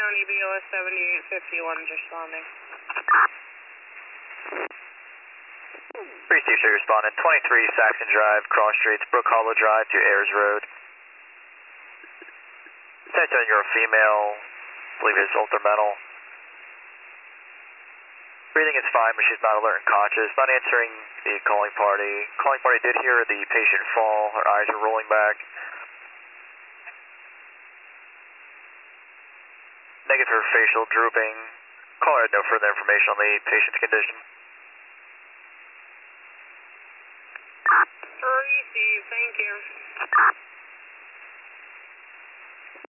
County BOS 7851 responding. 3 Steve Street responding. 23 Saxon Drive, Cross Streets, Brook Hollow Drive to Ayers Road. 10-7, you're a female. I believe it's ultramental. Breathing is fine, but she's not alert and conscious. Not answering the calling party. Calling party did hear the patient fall. Her eyes are rolling back. Negative for facial drooping. Caller had no further information on the patient's condition. Received, thank you.